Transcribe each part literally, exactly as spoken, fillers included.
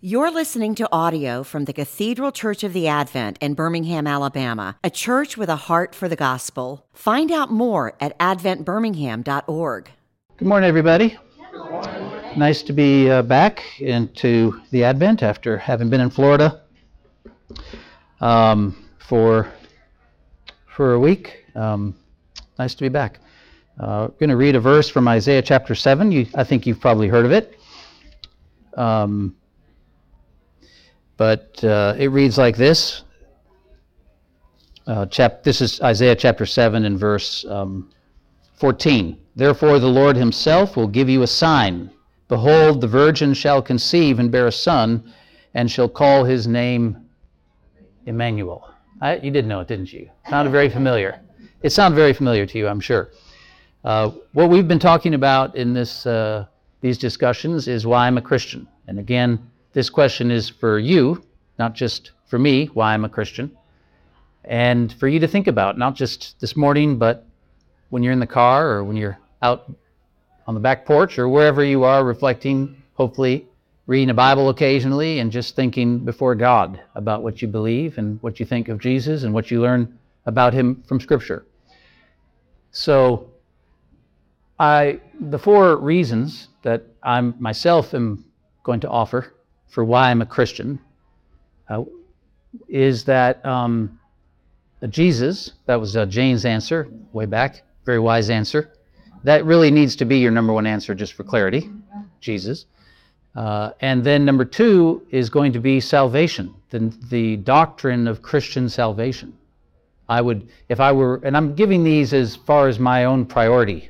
You're listening to audio from the Cathedral Church of the Advent in Birmingham, Alabama, a church with a heart for the gospel. Find out more at advent birmingham dot org. Good morning, everybody. Good morning. Nice to be uh, back into the Advent after having been in Florida um, for for a week. Um, nice to be back. Uh, I'm going to read a verse from Isaiah chapter seven. You, I think you've probably heard of it. Um, but uh, it reads like this. Uh, chap- this is Isaiah chapter seven and verse um, fourteen. Therefore the Lord himself will give you a sign. Behold, the virgin shall conceive and bear a son, and shall call his name Emmanuel. I, you did know it, didn't you? Sounded very familiar. It sounded very familiar to you, I'm sure. Uh, what we've been talking about in this uh, these discussions is why I'm a Christian. And again, this question is for you, not just for me, why I'm a Christian, and for you to think about, not just this morning, but when you're in the car or when you're out on the back porch or wherever you are, reflecting, hopefully reading a Bible occasionally and just thinking before God about what you believe and what you think of Jesus and what you learn about him from Scripture. So I, the four reasons that I myself am going to offer for why I'm a Christian uh, is that um, Jesus, that was uh, Jane's answer way back, very wise answer. That really needs to be your number one answer just for clarity, Jesus. Uh, and then number two is going to be salvation, the, the doctrine of Christian salvation. I would, if I were, and I'm giving these as far as my own priority.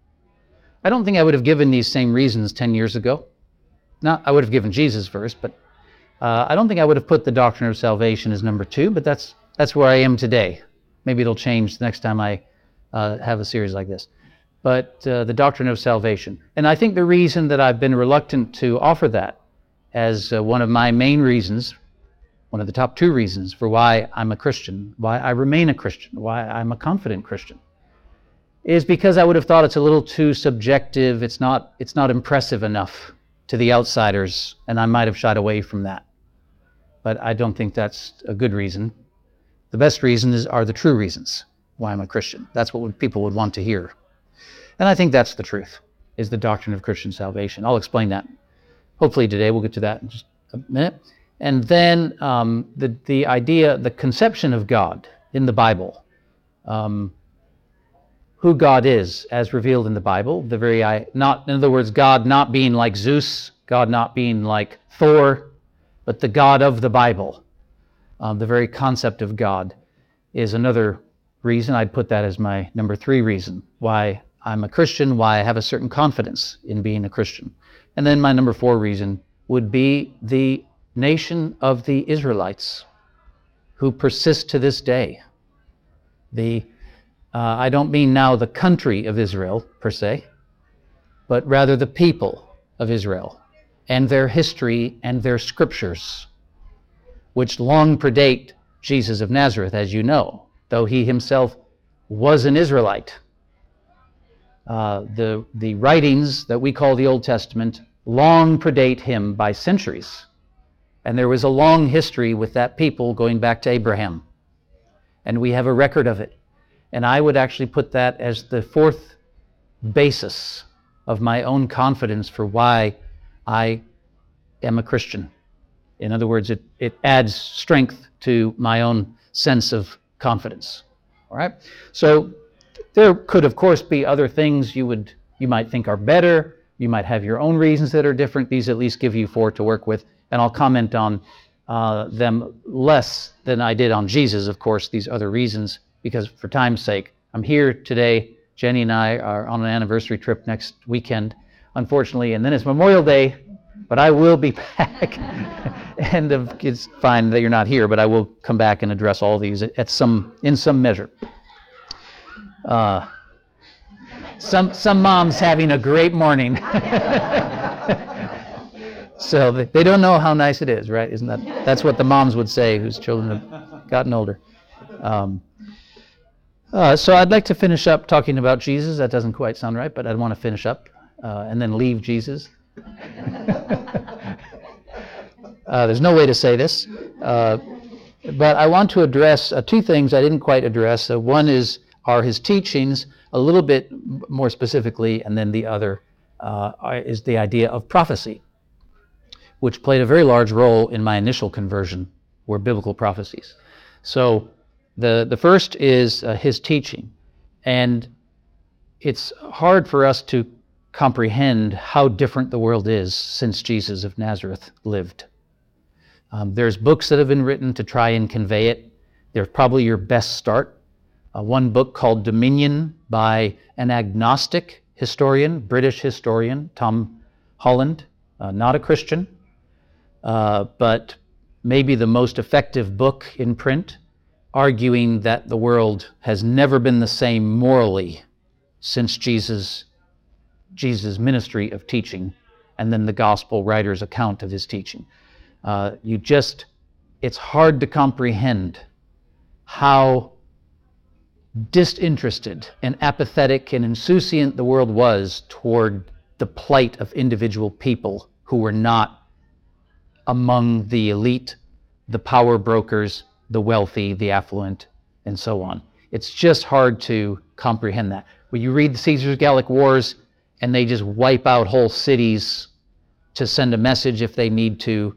I don't think I would have given these same reasons ten years ago. Not, I would have given Jesus first, but uh, I don't think I would have put the doctrine of salvation as number two, but that's that's where I am today. Maybe it'll change the next time I uh, have a series like this. But uh, the doctrine of salvation. And I think the reason that I've been reluctant to offer that as uh, one of my main reasons, one of the top two reasons for why I'm a Christian, why I remain a Christian, why I'm a confident Christian, is because I would have thought it's a little too subjective, it's not, it's not impressive enough to the outsiders, and I might have shied away from that. But I don't think that's a good reason. The best reasons are the true reasons why I'm a Christian. That's what people would want to hear. And I think that's the truth, is the doctrine of Christian salvation. I'll explain that. Hopefully today, we'll get to that in just a minute. And then um, the, the idea, the conception of God in the Bible, um, who God is as revealed in the Bible, the very, not in other words, God not being like Zeus, God not being like Thor, but the God of the Bible. Um, the very concept of God is another reason. I'd put that as my number three reason why I'm a Christian, why I have a certain confidence in being a Christian. And then my number four reason would be the nation of the Israelites who persist to this day. The Uh, I don't mean now the country of Israel, per se, but rather the people of Israel and their history and their scriptures, which long predate Jesus of Nazareth, as you know, though he himself was an Israelite. Uh, the, the writings that we call the Old Testament long predate him by centuries, and there was a long history with that people going back to Abraham, and we have a record of it. And I would actually put that as the fourth basis of my own confidence for why I am a Christian. In other words, it, it adds strength to my own sense of confidence. All right? So there could, of course, be other things you would you might think are better. You might have your own reasons that are different. These at least give you four to work with. And I'll comment on uh, them less than I did on Jesus, of course, these other reasons, because for time's sake, I'm here today. Jenny and I are on an anniversary trip next weekend, unfortunately, and then it's Memorial Day, but I will be back. And it's fine that you're not here, but I will come back and address all these at some, in some measure. Uh, some some moms having a great morning. So they, they don't know how nice it is, right? Isn't that, that's what the moms would say whose children have gotten older. Um, Uh, so I'd like to finish up talking about Jesus. That doesn't quite sound right, but I'd want to finish up uh, and then leave Jesus. Uh, there's no way to say this. Uh, but I want to address uh, two things I didn't quite address. Uh, one is are his teachings a little bit more specifically, and then the other uh, is the idea of prophecy, which played a very large role in my initial conversion, were biblical prophecies. So the, the first is uh, his teaching. And it's hard for us to comprehend how different the world is since Jesus of Nazareth lived. Um, there's books that have been written to try and convey it. They're probably your best start. Uh, one book called Dominion by an agnostic historian, British historian, Tom Holland, uh, not a Christian, uh, but maybe the most effective book in print, arguing that the world has never been the same morally since Jesus, Jesus' ministry of teaching, and then the gospel writer's account of his teaching. Uh, you just, it's hard to comprehend how disinterested and apathetic and insouciant the world was toward the plight of individual people who were not among the elite, the power brokers, the wealthy, the affluent, and so on. It's just hard to comprehend that. When you read the Caesar's Gallic Wars and they just wipe out whole cities to send a message if they need to,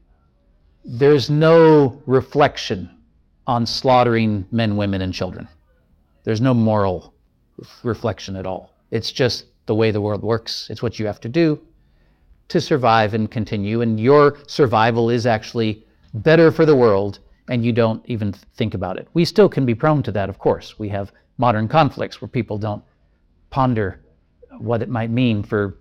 there's no reflection on slaughtering men, women, and children. There's no moral reflection at all. It's just the way the world works. It's what you have to do to survive and continue, and your survival is actually better for the world, and you don't even think about it. We still can be prone to that, of course. We have modern conflicts where people don't ponder what it might mean for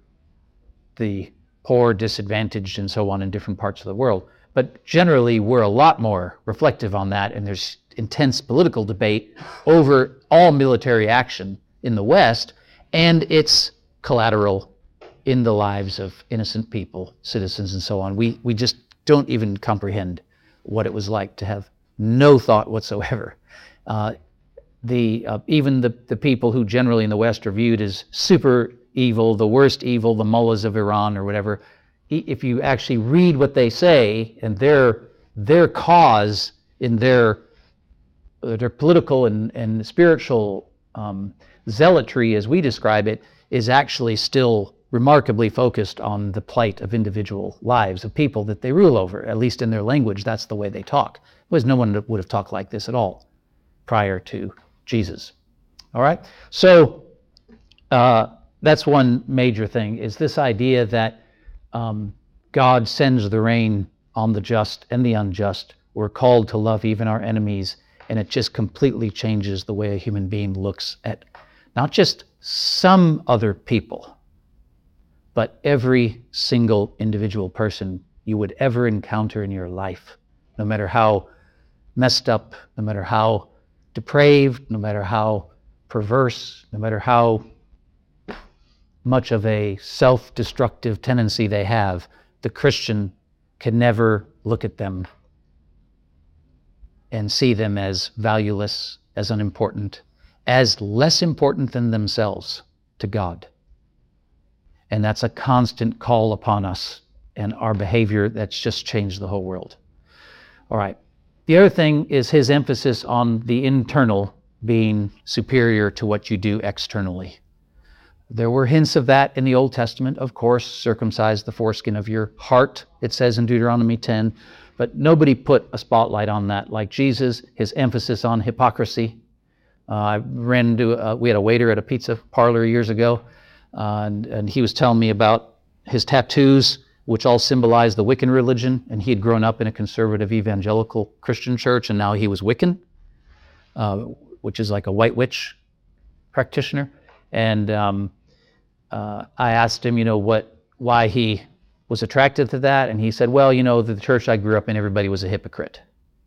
the poor, disadvantaged, and so on in different parts of the world. But generally, we're a lot more reflective on that, and there's intense political debate over all military action in the West and its collateral in the lives of innocent people, citizens, and so on. We we just don't even comprehend what it was like to have no thought whatsoever. Uh, the uh, even the, the people who generally in the West are viewed as super evil, the worst evil, the mullahs of Iran or whatever, if you actually read what they say and their their cause in their their political and, and spiritual um, zealotry, as we describe it, is actually still remarkably focused on the plight of individual lives of people that they rule over. At least in their language, that's the way they talk. Because no one would have talked like this at all prior to Jesus. All right? So uh, that's one major thing, is this idea that um, God sends the rain on the just and the unjust. We're called to love even our enemies, and it just completely changes the way a human being looks at not just some other people, but every single individual person you would ever encounter in your life, no matter how messed up, no matter how depraved, no matter how perverse, no matter how much of a self-destructive tendency they have, the Christian can never look at them and see them as valueless, as unimportant, as less important than themselves to God. And that's a constant call upon us and our behavior that's just changed the whole world. All right. The other thing is his emphasis on the internal being superior to what you do externally. There were hints of that in the Old Testament, of course. Circumcise the foreskin of your heart, it says in Deuteronomy ten. But nobody put a spotlight on that like Jesus, his emphasis on hypocrisy. Uh, I ran into, uh, we had a waiter at a pizza parlor years ago, uh, and, and he was telling me about his tattoos, which all symbolize the Wiccan religion, and he had grown up in a conservative evangelical Christian church, and now he was Wiccan, uh, which is like a white witch practitioner. And um, uh, I asked him, you know, what, why he was attracted to that, and he said, well, you know, the church I grew up in, everybody was a hypocrite.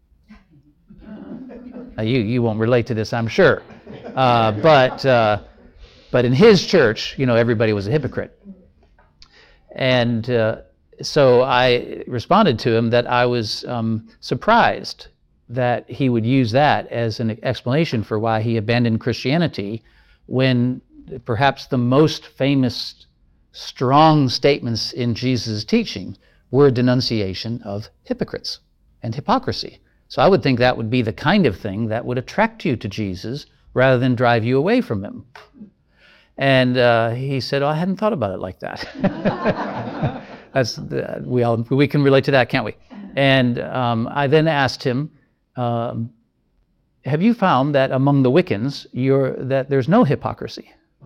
Now, you you won't relate to this, I'm sure, uh, but uh, but in his church, you know, everybody was a hypocrite. And uh, so I responded to him that I was um, surprised that he would use that as an explanation for why he abandoned Christianity, when perhaps the most famous strong statements in Jesus' teaching were a denunciation of hypocrites and hypocrisy. So I would think that would be the kind of thing that would attract you to Jesus rather than drive you away from him. And uh, he said, oh, I hadn't thought about it like that. That's the, we all we can relate to that, can't we? And um, I then asked him, um, have you found that among the Wiccans, you're, that there's no hypocrisy?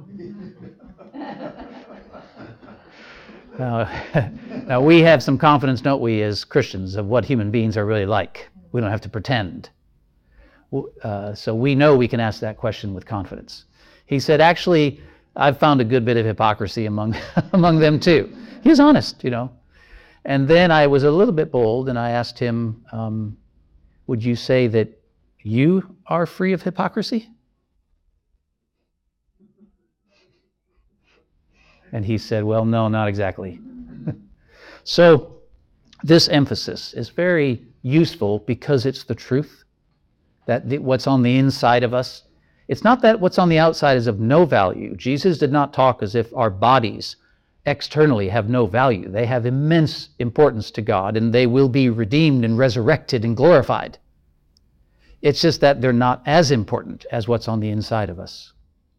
Now, now, we have some confidence, don't we, as Christians, of what human beings are really like. We don't have to pretend. Uh, so we know we can ask that question with confidence. He said, actually, I've found a good bit of hypocrisy among among them too. He was honest, you know. And then I was a little bit bold, and I asked him, um, would you say that you are free of hypocrisy? And he said, well, no, not exactly. So this emphasis is very useful because it's the truth, that the, what's on the inside of us. It's not that what's on the outside is of no value. Jesus did not talk as if our bodies externally have no value. They have immense importance to God, and they will be redeemed and resurrected and glorified. It's just that they're not as important as what's on the inside of us.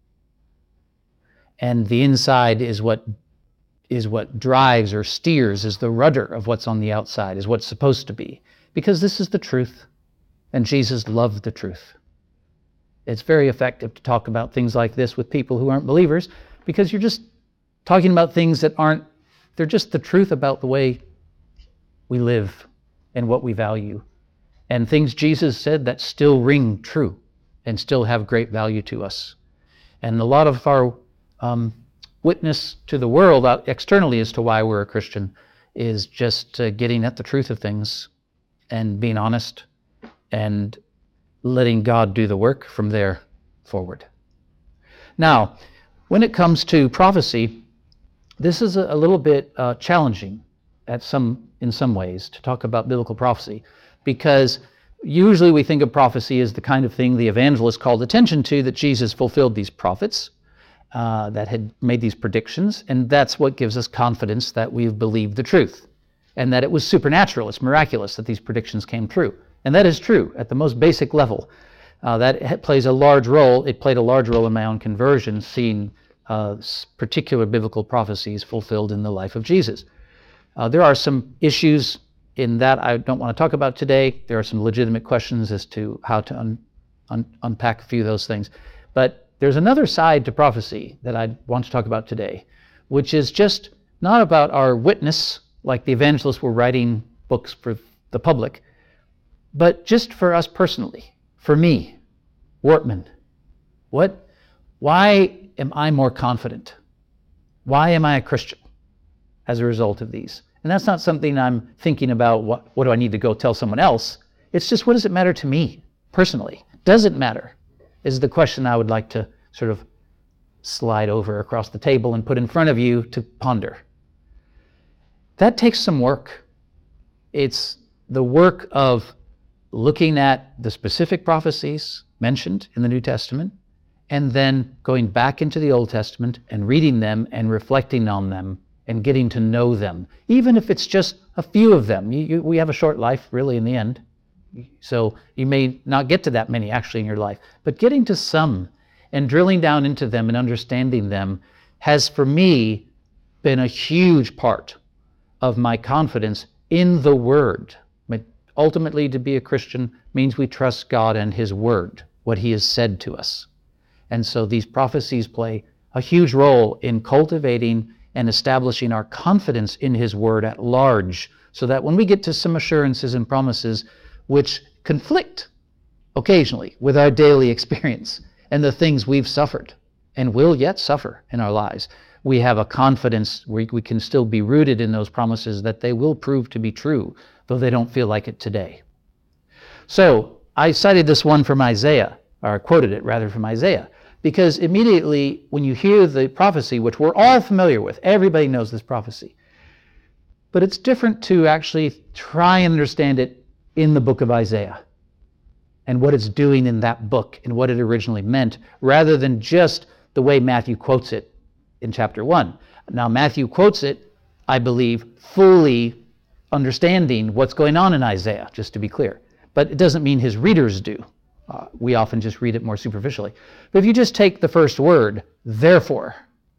And the inside is what is what drives or steers, is the rudder of what's on the outside, is what's supposed to be. Because this is the truth, and Jesus loved the truth. It's very effective to talk about things like this with people who aren't believers, because you're just talking about things that aren't, they're just the truth about the way we live and what we value. And things Jesus said that still ring true and still have great value to us. And a lot of our um, witness to the world out externally as to why we're a Christian is just uh, getting at the truth of things and being honest and letting God do the work from there forward. Now, when it comes to prophecy, this is a, a little bit uh, challenging at some, in some ways to talk about biblical prophecy, because usually we think of prophecy as the kind of thing the evangelist called attention to, that Jesus fulfilled these prophets uh, that had made these predictions, and that's what gives us confidence that we've believed the truth, and that it was supernatural, it's miraculous that these predictions came true. And that is true at the most basic level. Uh, that plays a large role. It played a large role in my own conversion, seeing uh, particular biblical prophecies fulfilled in the life of Jesus. Uh, there are some issues in that I don't want to talk about today. There are some legitimate questions as to how to un- un- unpack a few of those things. But there's another side to prophecy that I want to talk about today, which is just not about our witness, like the evangelists were writing books for the public, but just for us personally, for me, Wortman. What, why am I more confident? Why am I a Christian as a result of these? And that's not something I'm thinking about, what, what do I need to go tell someone else? It's just, what does it matter to me personally? Does it matter? Is the question I would like to sort of slide over across the table and put in front of you to ponder. That takes some work. It's the work of looking at the specific prophecies mentioned in the New Testament, and then going back into the Old Testament and reading them and reflecting on them and getting to know them, even if it's just a few of them. You, you, we have a short life, really, in the end, so you may not get to that many actually in your life, but getting to some and drilling down into them and understanding them has, for me, been a huge part of my confidence in the Word. Ultimately, to be a Christian means we trust God and His Word, what He has said to us. And so these prophecies play a huge role in cultivating and establishing our confidence in His Word at large, so that when we get to some assurances and promises which conflict occasionally with our daily experience and the things we've suffered and will yet suffer in our lives, we have a confidence where we can still be rooted in those promises that they will prove to be true, though they don't feel like it today. So I cited this one from Isaiah, or quoted it rather from Isaiah, because immediately when you hear the prophecy, which we're all familiar with, everybody knows this prophecy, but it's different to actually try and understand it in the book of Isaiah and what it's doing in that book and what it originally meant, rather than just the way Matthew quotes it in chapter one. Now, Matthew quotes it, I believe, fully understanding what's going on in Isaiah, just to be clear. But it doesn't mean his readers do. Uh, we often just read it more superficially. But if you just take the first word, therefore,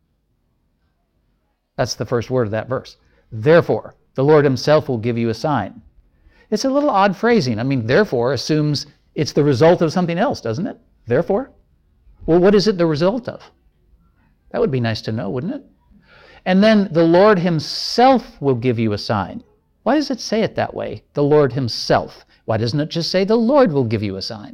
that's the first word of that verse. Therefore, the Lord himself will give you a sign. It's a little odd phrasing. I mean, therefore assumes it's the result of something else, doesn't it? Therefore? Well, what is it the result of? That would be nice to know, wouldn't it? And then the Lord himself will give you a sign. Why does it say it that way? The Lord himself. Why doesn't it just say the Lord will give you a sign?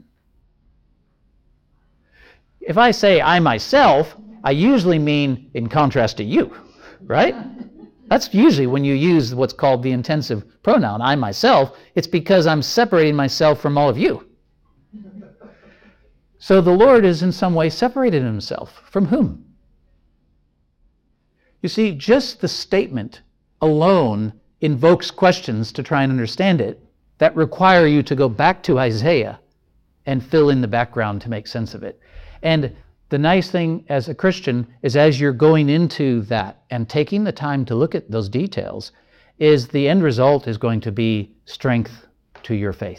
If I say I myself, I usually mean in contrast to you, right? That's usually when you use what's called the intensive pronoun, I myself. It's because I'm separating myself from all of you. So the Lord is in some way separated himself. From whom? You see, just the statement alone invokes questions to try and understand it that require you to go back to Isaiah and fill in the background to make sense of it. And the nice thing as a Christian is as you're going into that and taking the time to look at those details, is the end result is going to be strength to your faith.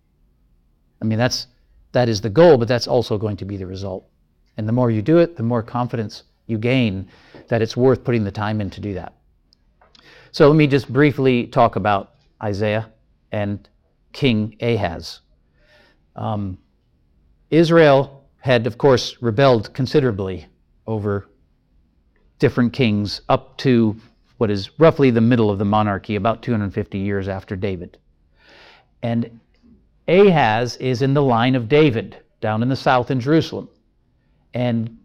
I mean, that's that is the goal, but that's also going to be the result. And the more you do it, the more confidence you gain that it's worth putting the time in to do that. So let me just briefly talk about Isaiah and King Ahaz. Um, Israel had, of course, rebelled considerably over different kings up to what is roughly the middle of the monarchy, about two hundred fifty years after David. And Ahaz is in the line of David, down in the south in Jerusalem. And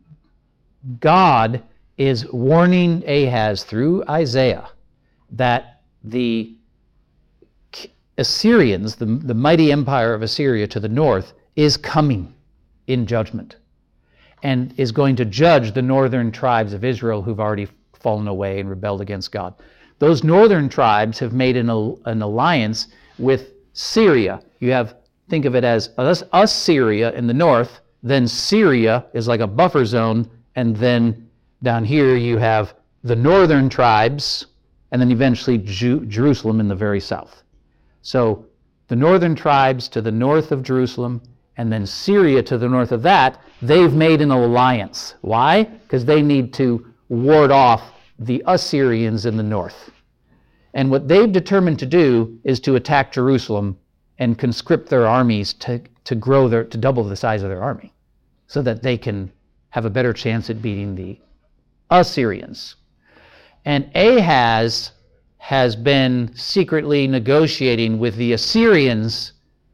God is warning Ahaz through Isaiah that the Assyrians, the, the mighty empire of Assyria to the north, is coming in judgment and is going to judge the northern tribes of Israel who've already fallen away and rebelled against God. Those northern tribes have made an, an alliance with Syria. You have, think of it as us, us Syria in the north, then Syria is like a buffer zone, and then down here you have the northern tribes, and then eventually Ju- Jerusalem in the very south. So the northern tribes to the north of Jerusalem, and then Syria to the north of that, they've made an alliance. Why? Because they need to ward off the Assyrians in the north. And what they've determined to do is to attack Jerusalem and conscript their armies to, to grow their, to double the size of their army, so that they can have a better chance at beating the Assyrians. And Ahaz has been secretly negotiating with the Assyrians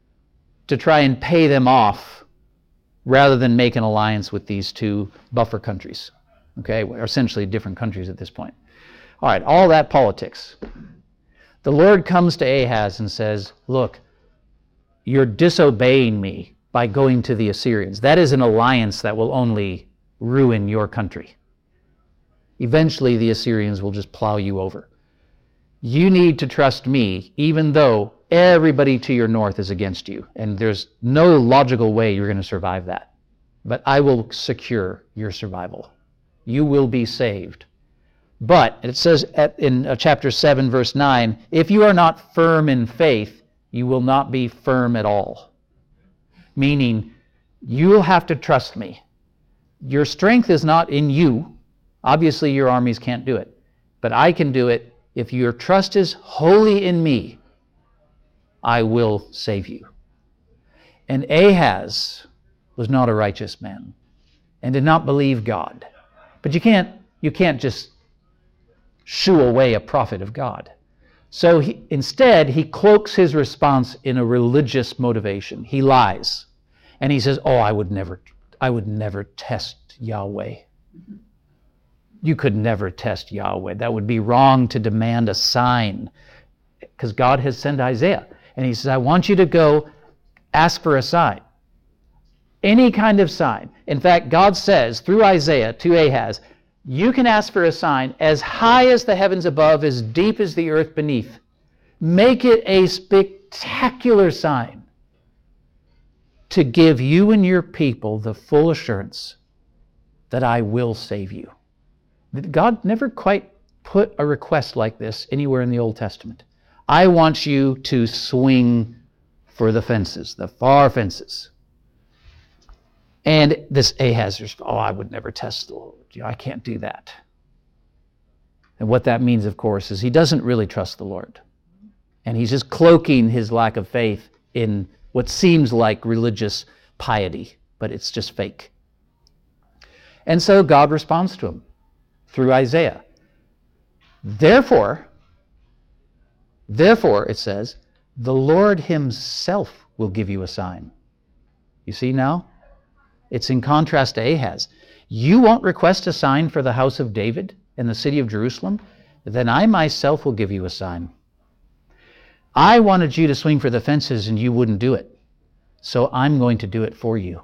to try and pay them off rather than make an alliance with these two buffer countries. Okay, we're essentially different countries at this point. All right, all that politics. The Lord comes to Ahaz and says, look, you're disobeying me by going to the Assyrians. That is an alliance that will only ruin your country. Eventually, the Assyrians will just plow you over. You need to trust me, even though everybody to your north is against you, and there's no logical way you're going to survive that. But I will secure your survival. You will be saved. But, it says at, in uh, chapter seven, verse nine, if you are not firm in faith, you will not be firm at all. Meaning, you'll have to trust me. Your strength is not in you. Obviously, your armies can't do it. But I can do it. If your trust is wholly in me, I will save you. And Ahaz was not a righteous man and did not believe God. But you can't, you can't just shoo away a prophet of God. So he, instead, he cloaks his response in a religious motivation. He lies. And he says, oh, I would never, I would never test Yahweh. You could never test Yahweh. That would be wrong to demand a sign, because God has sent Isaiah. And he says, I want you to go ask for a sign. Any kind of sign. In fact, God says through Isaiah to Ahaz, you can ask for a sign as high as the heavens above, as deep as the earth beneath. Make it a spectacular sign to give you and your people the full assurance that I will save you. God never quite put a request like this anywhere in the Old Testament. I want you to swing for the fences, the far fences. And this Ahaz, oh, I would never test the Lord. I can't do that. And what that means, of course, is he doesn't really trust the Lord. And he's just cloaking his lack of faith in what seems like religious piety, but it's just fake. And so God responds to him through Isaiah. Therefore, therefore, it says, the Lord himself will give you a sign. You see now? It's in contrast to Ahaz. You won't request a sign for the house of David and the city of Jerusalem? Then I myself will give you a sign. I wanted you to swing for the fences and you wouldn't do it. So I'm going to do it for you.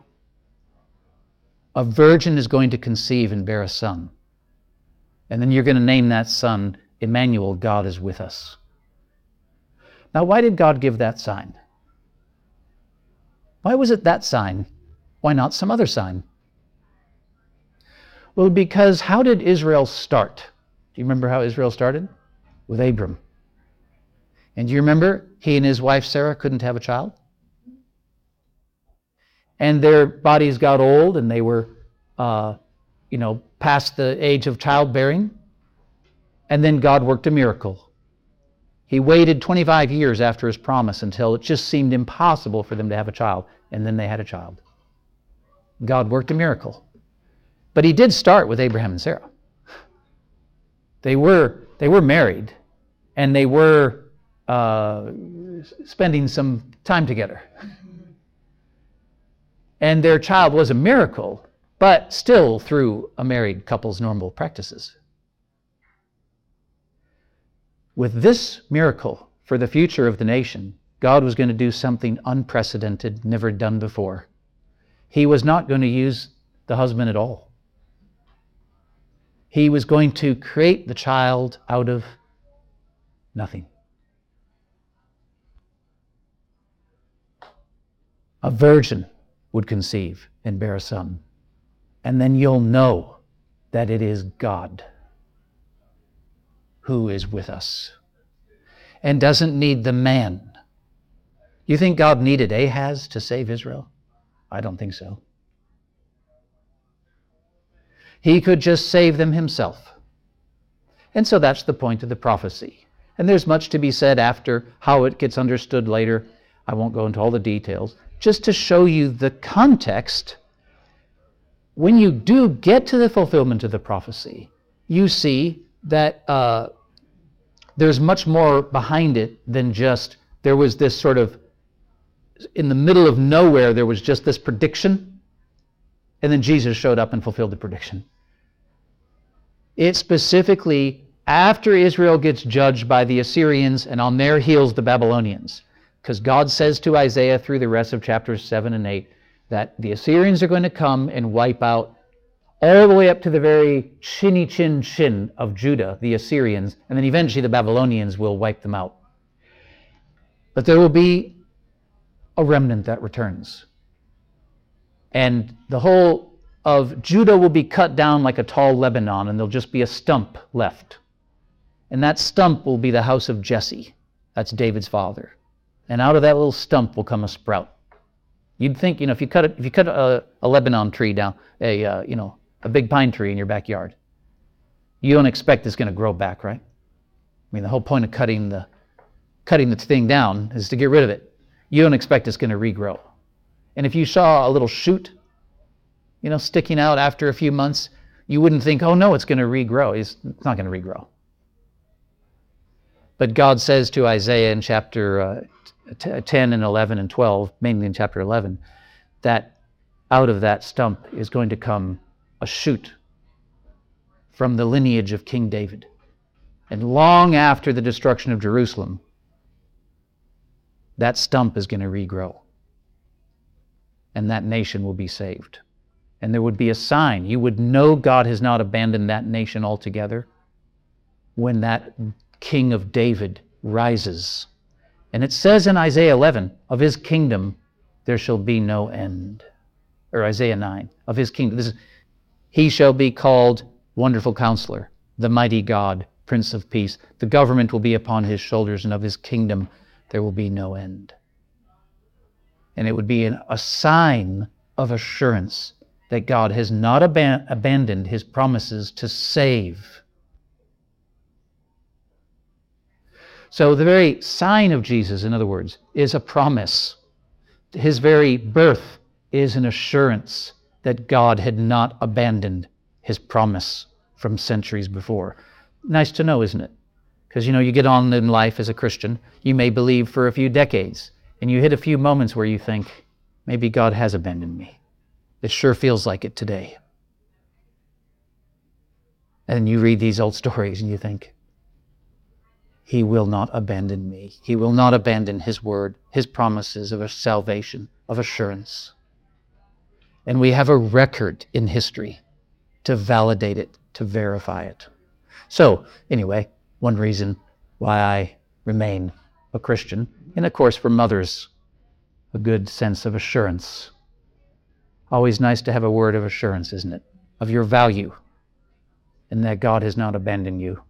A virgin is going to conceive and bear a son. And then you're going to name that son Emmanuel, God is with us. Now, why did God give that sign? Why was it that sign? Why not some other sign? Well, because how did Israel start? Do you remember how Israel started? With Abram. And do you remember he and his wife Sarah couldn't have a child? And their bodies got old and they were, uh, you know, past the age of childbearing. And then God worked a miracle. He waited twenty-five years after his promise until it just seemed impossible for them to have a child. And then they had a child. God worked a miracle. But he did start with Abraham and Sarah. They were, they were married, and they were uh, spending some time together. And their child was a miracle, but still through a married couple's normal practices. With this miracle for the future of the nation, God was going to do something unprecedented, never done before. He was not going to use the husband at all. He was going to create the child out of nothing. A virgin would conceive and bear a son. And then you'll know that it is God who is with us and doesn't need the man. You think God needed Ahaz to save Israel? I don't think so. He could just save them himself. And so that's the point of the prophecy. And there's much to be said after how it gets understood later. I won't go into all the details. Just to show you the context, when you do get to the fulfillment of the prophecy, you see that uh, there's much more behind it than just there was this sort of, in the middle of nowhere, there was just this prediction, and then Jesus showed up and fulfilled the prediction. It's specifically after Israel gets judged by the Assyrians and on their heels the Babylonians. Because God says to Isaiah through the rest of chapters seven and eight that the Assyrians are going to come and wipe out all the way up to the very chinny chin chin of Judah, the Assyrians, and then eventually the Babylonians will wipe them out. But there will be a remnant that returns. And the whole of Judah will be cut down like a tall Lebanon, and there'll just be a stump left. And that stump will be the house of Jesse. That's David's father. And out of that little stump will come a sprout. You'd think, you know, if you cut a, if you cut a, a Lebanon tree down, a uh, you know, a big pine tree in your backyard, you don't expect it's going to grow back, right? I mean, the whole point of cutting the cutting the thing down is to get rid of it. You don't expect it's going to regrow. And if you saw a little shoot, you know, sticking out after a few months, you wouldn't think, oh no, it's going to regrow. It's not going to regrow. But God says to Isaiah in chapter uh, ten and eleven and twelve, mainly in chapter eleven, that out of that stump is going to come a shoot from the lineage of King David. And long after the destruction of Jerusalem, that stump is going to regrow. And that nation will be saved. And there would be a sign. You would know God has not abandoned that nation altogether when that King of David rises. And it says in Isaiah eleven, of his kingdom there shall be no end. Or Isaiah nine, of his kingdom. This is, he shall be called Wonderful Counselor, the Mighty God, Prince of Peace. The government will be upon his shoulders, and of his kingdom there will be no end. And it would be an, a sign of assurance that God has not aban- abandoned his promises to save. So the very sign of Jesus, in other words, is a promise. His very birth is an assurance that God had not abandoned his promise from centuries before. Nice to know, isn't it? Because, you know, you get on in life as a Christian, you may believe for a few decades, and you hit a few moments where you think, maybe God has abandoned me. It sure feels like it today. And you read these old stories and you think, he will not abandon me. He will not abandon his word, his promises of salvation, of assurance. And we have a record in history to validate it, to verify it. So, anyway, one reason why I remain a Christian, and of course for mothers, a good sense of assurance. Always nice to have a word of assurance, isn't it? Of your value, and that God has not abandoned you,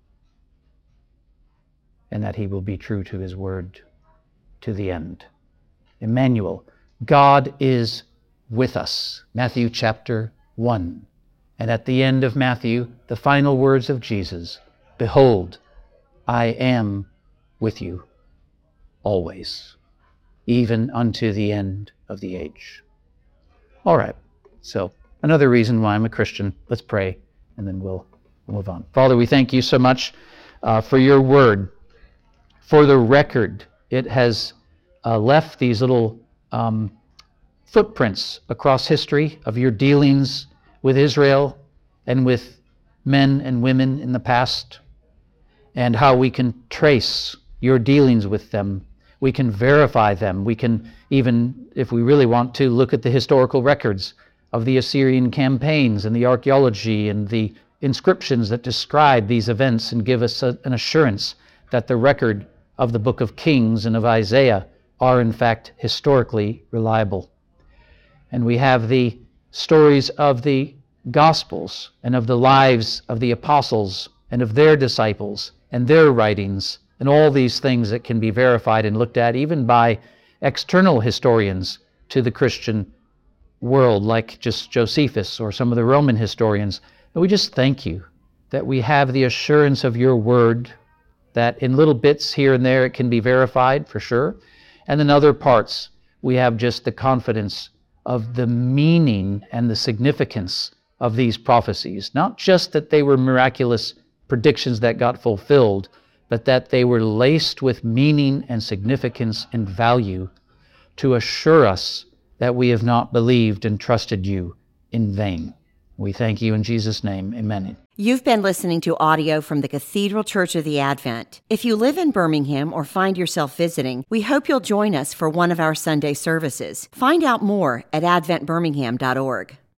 and that he will be true to his word to the end. Emmanuel, God is with us. Matthew chapter one. And at the end of Matthew, the final words of Jesus, behold, I am with you always, even unto the end of the age. All right, so another reason why I'm a Christian. Let's pray, and then we'll move on. Father, we thank you so much uh, for your word. For the record, it has uh, left these little um, footprints across history of your dealings with Israel and with men and women in the past, and how we can trace your dealings with them. We can verify them. We can even, if we really want to, look at the historical records of the Assyrian campaigns and the archaeology and the inscriptions that describe these events and give us a, an assurance that the record of the book of Kings and of Isaiah are in fact historically reliable. And we have the stories of the Gospels and of the lives of the apostles and of their disciples and their writings and all these things that can be verified and looked at even by external historians to the Christian world, like just Josephus or some of the Roman historians. And we just thank you that we have the assurance of your word, that in little bits here and there it can be verified for sure, and in other parts we have just the confidence of the meaning and the significance of these prophecies. Not just that they were miraculous predictions that got fulfilled, but that they were laced with meaning and significance and value to assure us that we have not believed and trusted you in vain. We thank you in Jesus' name. Amen. You've been listening to audio from the Cathedral Church of the Advent. If you live in Birmingham or find yourself visiting, we hope you'll join us for one of our Sunday services. Find out more at advent birmingham dot org.